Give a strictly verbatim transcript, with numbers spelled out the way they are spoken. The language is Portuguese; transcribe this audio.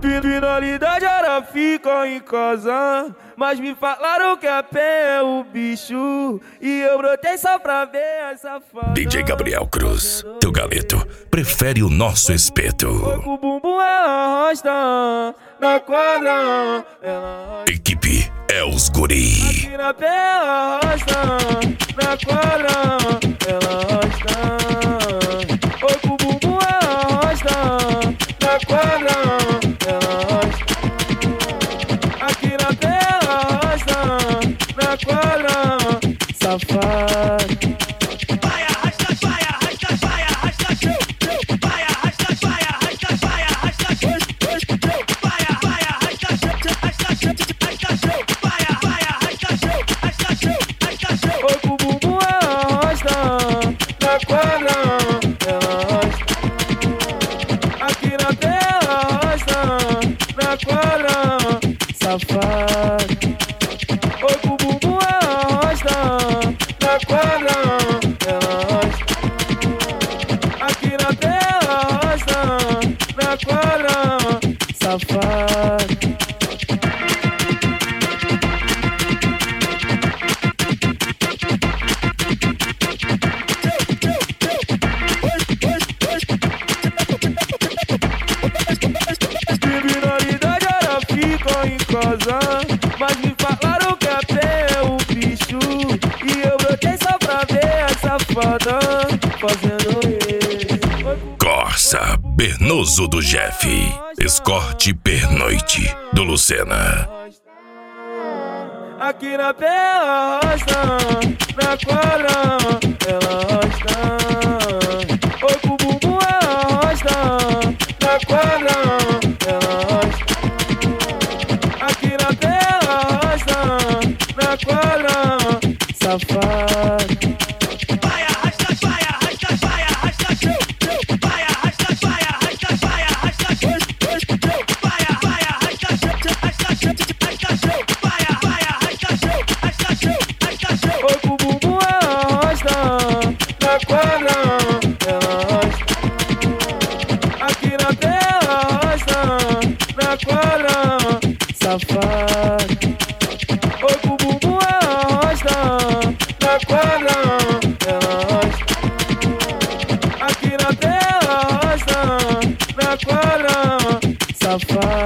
Finalidade era ficar em casa, mas me falaram que a pé é o bicho, e eu brotei só pra ver a safada. D J Gabriel Cruz, teu galeto prefere o nosso espeto. O bumbum ela arrasta na quadra, ela Equipe é os guri. aqui na pé ela arrasta na quadra, ela arrasta. Oi, o bumbum ela arrasta na quadra, ela arrasta. Aqui na pé ela arrasta na quadra, safado. Vai arrasta, vai arrasta, vai arrasta, vai arrasta, vai arrasta, vai arrasta, vai vai arrasta, arrasta, vai vai arrasta, arrasta. Oi, o bumbum ela arrasta na quadra, ela arrasta. Aqui na tela arrasta na quadra, safado. Oi, o bumbum ela arrasta na quadra, ela arrasta. Aqui na tela arrasta na quadra, safado. Finalidade era ficar em casa, mas me falaram que a pé é o bicho, e eu brotei só pra ver a safada fazendo isso. Corsa Pernoso do Jeff, Escorte Pernoite do Lucena. Aqui na pé ela arrasta na quadra, ela arrasta. Oi, pro bumbum ela arrasta na quadra, ela arrasta. Aqui na pé ela arrasta na quadra, safado. Vai arrasta, vai arrasta, vai arrasta, vai arrasta, vai arrasta, vai arrasta, vai vai arrasta, arrasta, vai vai arrasta, arrasta. Oi, pro bumbum ela arrasta na quadra, ela arrasta. Aqui na tela arrasta na quadra, safado. Oi, pro bumbum ela arrasta na quadra, ela arrasta. Aqui na tela arrasta na quadra, safado.